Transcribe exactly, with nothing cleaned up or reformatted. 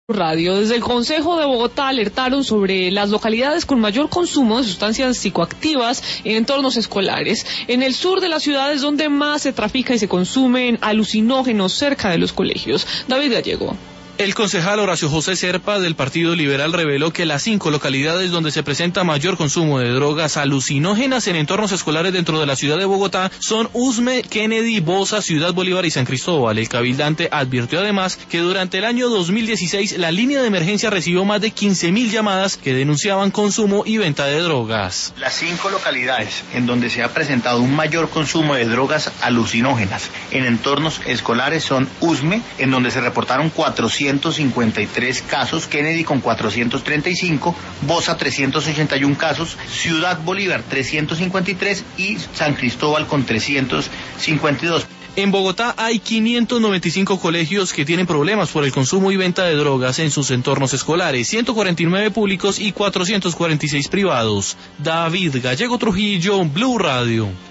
Radio. Desde el Consejo de Bogotá alertaron sobre las localidades con mayor consumo de sustancias psicoactivas en entornos escolares. En el sur de la ciudad es donde más se trafica y se consumen alucinógenos cerca de los colegios. David Gallego. El concejal Horacio José Serpa del Partido Liberal reveló que las cinco localidades donde se presenta mayor consumo de drogas alucinógenas en entornos escolares dentro de la ciudad de Bogotá son Usme, Kennedy, Bosa, Ciudad Bolívar y San Cristóbal. El cabildante advirtió además que durante el año dos mil dieciséis la línea de emergencia recibió más de quince mil llamadas que denunciaban consumo y venta de drogas. Las cinco localidades en donde se ha presentado un mayor consumo de drogas alucinógenas en entornos escolares son Usme, en donde se reportaron cuatrocientos cincuenta y tres casos, Kennedy con cuatrocientos treinta y cinco, Bosa trescientos ochenta y uno casos, Ciudad Bolívar trescientos cincuenta y tres y San Cristóbal con trescientos cincuenta y dos. En Bogotá hay quinientos noventa y cinco colegios que tienen problemas por el consumo y venta de drogas en sus entornos escolares, ciento cuarenta y nueve públicos y cuatrocientos cuarenta y seis privados. David Gallego Trujillo, Blue Radio.